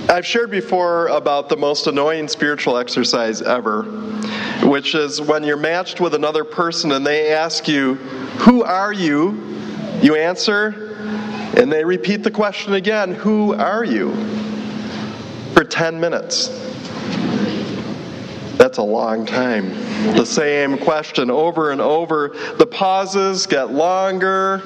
I've shared before about the most annoying spiritual exercise ever, which is when you're matched with another person and they ask you, "Who are you?" You answer, and they repeat the question again, "Who are you?" for 10 minutes. That's a long time. The same question over and over. The pauses get longer,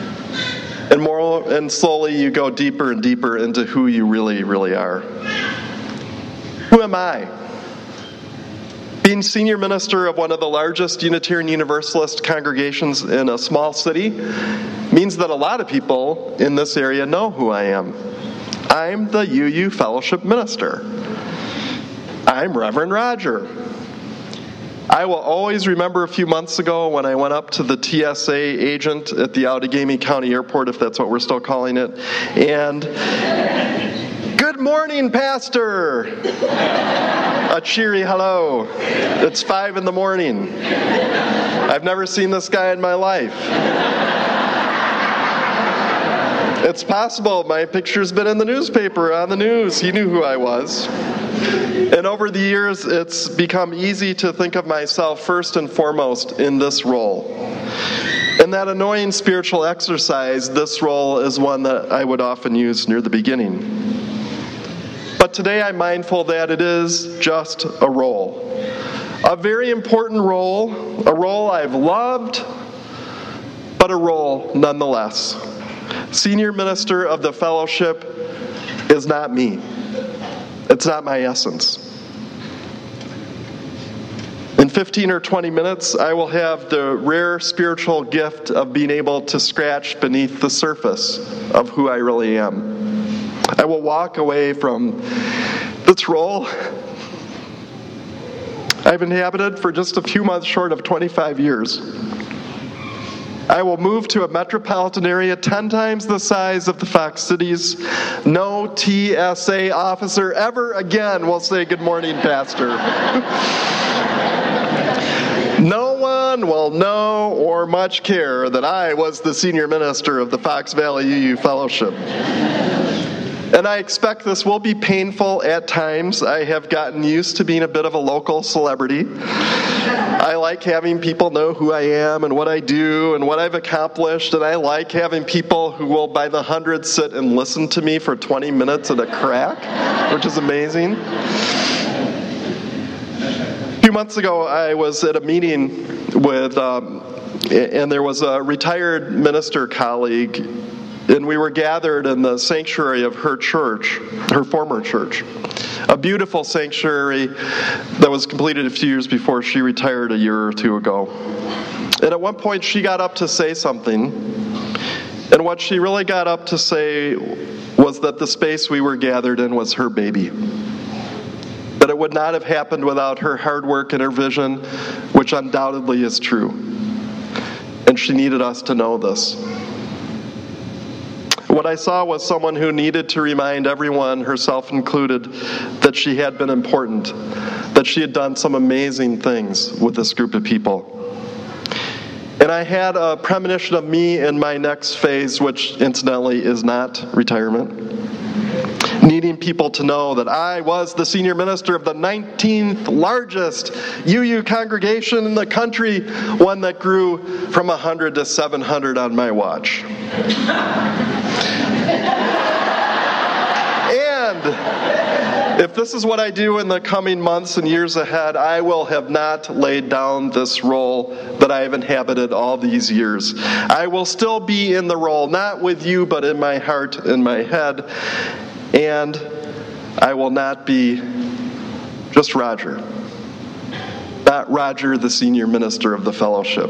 and slowly you go deeper and deeper into who you really, really are. Who am I? Being senior minister of one of the largest Unitarian Universalist congregations in a small city means that a lot of people in this area know who I am. I'm the UU Fellowship Minister. I'm Reverend Roger. I will always remember a few months ago when I went up to the TSA agent at the Outagamie County Airport, if that's what we're still calling it, and, "Good morning, Pastor!" A cheery hello. It's 5 in the morning. I've never seen this guy in my life. It's possible my picture's been in the newspaper, on the news. He knew who I was. And over the years, it's become easy to think of myself first and foremost in this role. In that annoying spiritual exercise, this role is one that I would often use near the beginning. But today I'm mindful that it is just a role. A very important role, a role I've loved, but a role nonetheless. Senior minister of the fellowship is not me. It's not my essence. In 15 or 20 minutes, I will have the rare spiritual gift of being able to scratch beneath the surface of who I really am. I will walk away from this role I've inhabited for just a few months short of 25 years. I will move to a metropolitan area 10 times the size of the Fox Cities. No TSA officer ever again will say, "Good morning, Pastor." No one will know or much care that I was the senior minister of the Fox Valley UU Fellowship. And I expect this will be painful at times. I have gotten used to being a bit of a local celebrity. I like having people know who I am and what I do and what I've accomplished, and I like having people who will by the hundreds sit and listen to me for 20 minutes at a crack, which is amazing. A few months ago, I was at a meeting with, and there was a retired minister colleague, and we were gathered in the sanctuary of her church, her former church. A beautiful sanctuary that was completed a few years before she retired a year or two ago. And at one point she got up to say something, and what she really got up to say was that the space we were gathered in was her baby. That it would not have happened without her hard work and her vision, which undoubtedly is true. And she needed us to know this. What I saw was someone who needed to remind everyone, herself included, that she had been important, that she had done some amazing things with this group of people. And I had a premonition of me in my next phase, which incidentally is not retirement, needing people to know that I was the senior minister of the 19th largest UU congregation in the country, one that grew from 100 to 700 on my watch. And if this is what I do in the coming months and years ahead, I will have not laid down this role that I have inhabited all these years. I will still be in the role, not with you, but in my heart, in my head. And I will not be just Roger. Not Roger, the senior minister of the fellowship.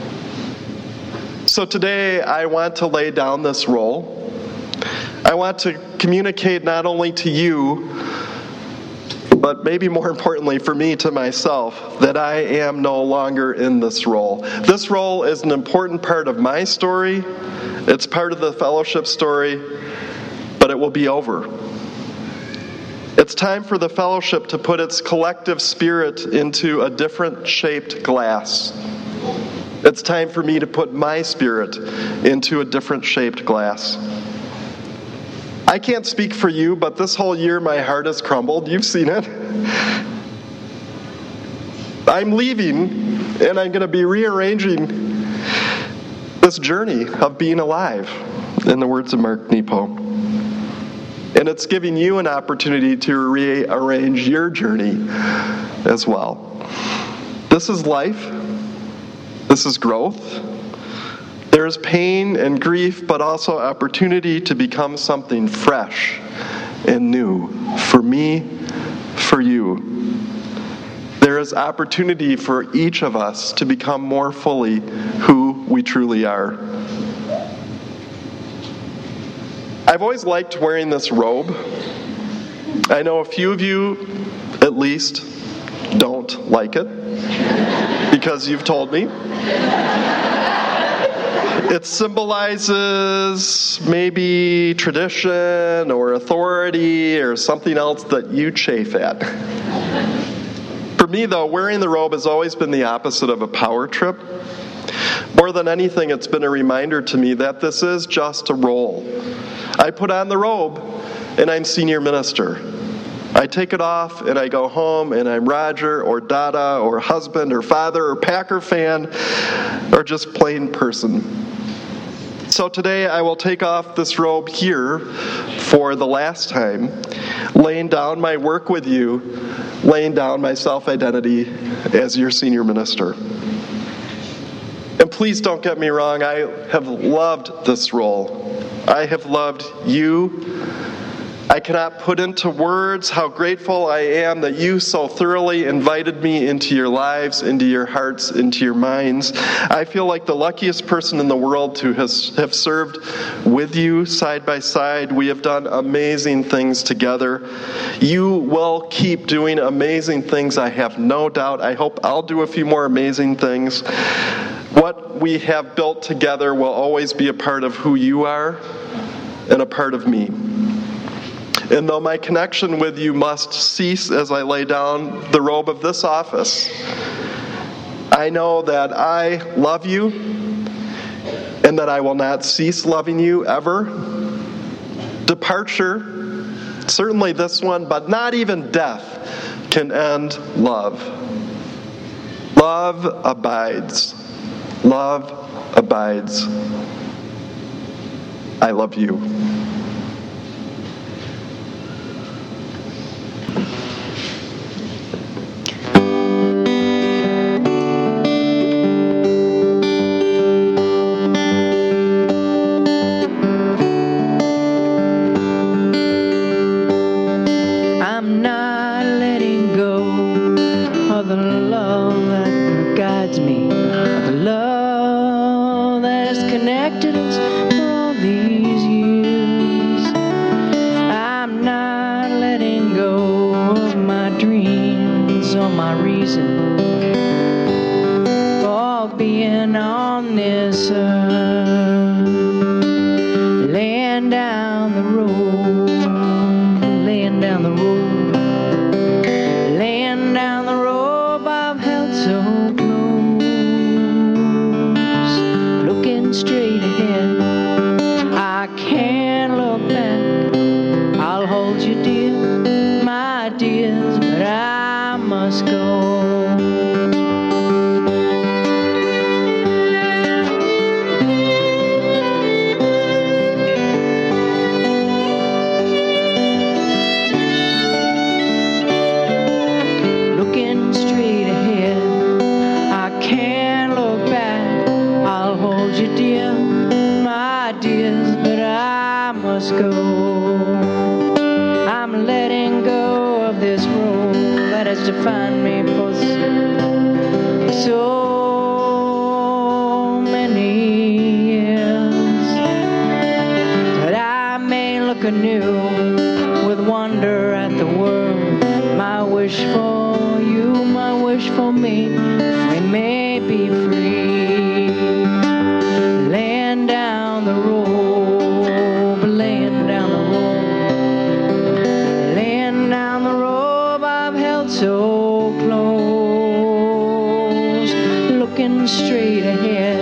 So today I want to lay down this role. I want to communicate not only to you, but maybe more importantly for me, to myself, that I am no longer in this role. This role is an important part of my story. It's part of the fellowship story, but it will be over. It's time for the fellowship to put its collective spirit into a different shaped glass. It's time for me to put my spirit into a different shaped glass. I can't speak for you, but this whole year my heart has crumbled. You've seen it. I'm leaving, and I'm going to be rearranging this journey of being alive, in the words of Mark Nepo. And it's giving you an opportunity to rearrange your journey as well. This is life. This is growth. There's pain and grief, but also opportunity to become something fresh and new for me, for you. There is opportunity for each of us to become more fully who we truly are. I've always liked wearing this robe. I know a few of you, at least, don't like it, because you've told me. It symbolizes maybe tradition or authority or something else that you chafe at. For me, though, wearing the robe has always been the opposite of a power trip. More than anything, it's been a reminder to me that this is just a role. I put on the robe, and I'm senior minister. I take it off, and I go home, and I'm Roger or Dada or husband or father or Packer fan or just plain person. So today I will take off this robe here for the last time, laying down my work with you, laying down my self-identity as your senior minister. And please don't get me wrong, I have loved this role. I have loved you. I cannot put into words how grateful I am that you so thoroughly invited me into your lives, into your hearts, into your minds. I feel like the luckiest person in the world to have served with you side by side. We have done amazing things together. You will keep doing amazing things, I have no doubt. I hope I'll do a few more amazing things. What we have built together will always be a part of who you are and a part of me. And though my connection with you must cease as I lay down the robe of this office, I know that I love you and that I will not cease loving you ever. Departure, certainly this one, but not even death can end love. Love abides. Love abides. I love you.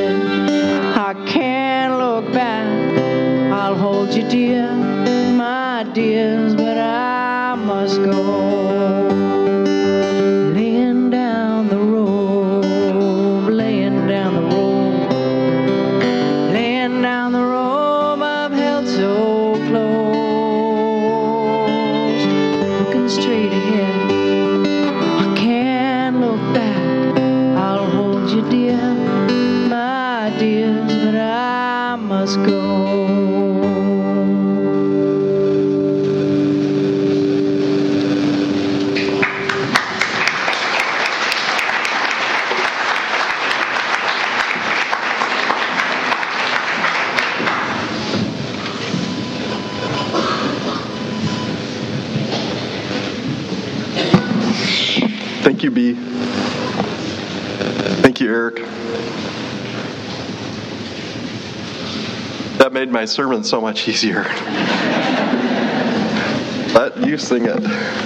Straight ahead, I can't look back. I'll hold you dear, my ahead. I can't look back. I'll hold you dear, my dears, but I must go. Thank you, B. Thank you, Eric. That made my sermon so much easier. Let you sing it.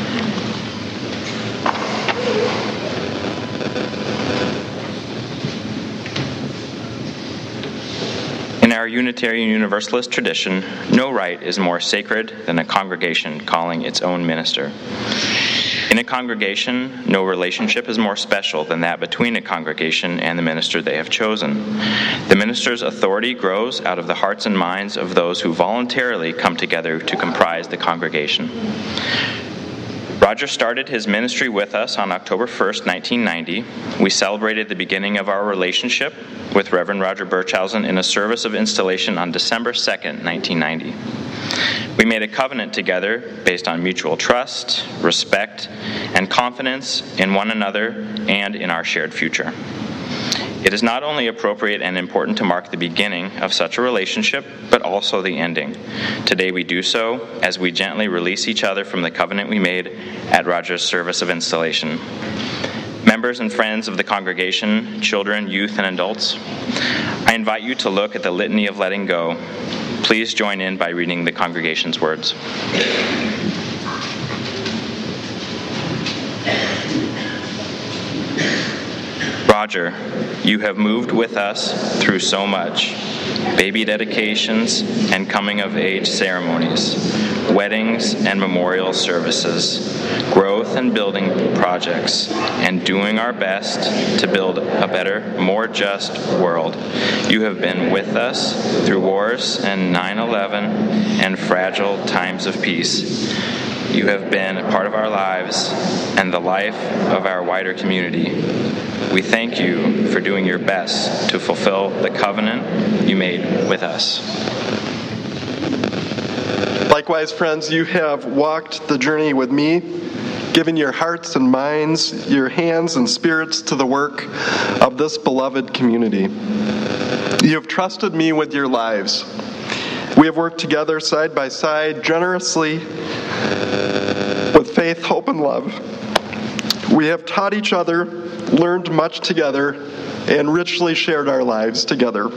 In our Unitarian Universalist tradition, no rite is more sacred than a congregation calling its own minister. In a congregation, no relationship is more special than that between a congregation and the minister they have chosen. The minister's authority grows out of the hearts and minds of those who voluntarily come together to comprise the congregation. Roger started his ministry with us on October 1st, 1990. We celebrated the beginning of our relationship with Reverend Roger Burchhausen in a service of installation on December 2nd, 1990. We made a covenant together based on mutual trust, respect, and confidence in one another and in our shared future. It is not only appropriate and important to mark the beginning of such a relationship, but also the ending. Today we do so as we gently release each other from the covenant we made at Roger's service of installation. Members and friends of the congregation, children, youth, and adults, I invite you to look at the Litany of Letting Go. Please join in by reading the congregation's words. Roger, you have moved with us through so much: baby dedications and coming-of-age ceremonies, weddings and memorial services, growth and building projects, and doing our best to build a better, more just world. You have been with us through wars and 9/11 and fragile times of peace. You have been a part of our lives and the life of our wider community. We thank you for doing your best to fulfill the covenant you made with us. Likewise, friends, you have walked the journey with me, given your hearts and minds, your hands and spirits to the work of this beloved community. You have trusted me with your lives. We have worked together side by side, generously, with faith, hope, and love. We have taught each other, learned much together, and richly shared our lives together.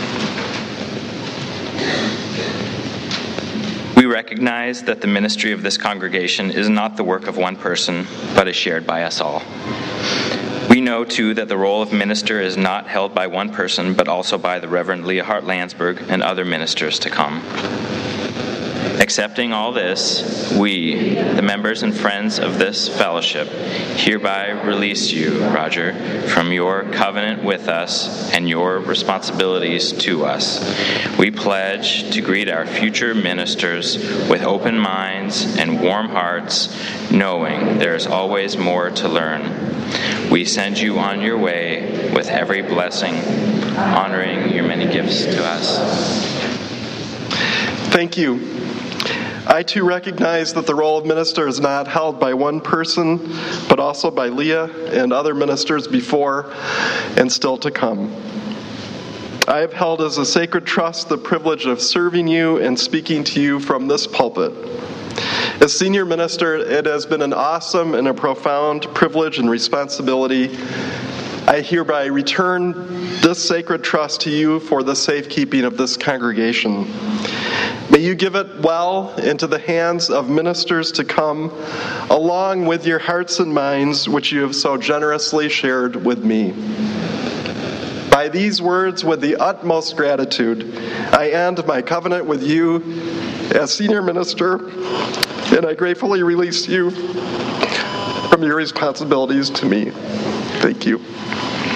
We recognize that the ministry of this congregation is not the work of one person, but is shared by us all. We know, too, that the role of minister is not held by one person, but also by the Reverend Leahart Landsberg and other ministers to come. Accepting all this, we, the members and friends of this fellowship, hereby release you, Roger, from your covenant with us and your responsibilities to us. We pledge to greet our future ministers with open minds and warm hearts, knowing there is always more to learn. We send you on your way with every blessing, honoring your many gifts to us. Thank you. I too recognize that the role of minister is not held by one person, but also by Leah and other ministers before and still to come. I have held as a sacred trust the privilege of serving you and speaking to you from this pulpit. As senior minister, it has been an awesome and a profound privilege and responsibility. I hereby return this sacred trust to you for the safekeeping of this congregation. May you give it well into the hands of ministers to come, along with your hearts and minds, which you have so generously shared with me. By these words, with the utmost gratitude, I end my covenant with you as senior minister, and I gratefully release you from your responsibilities to me. Thank you.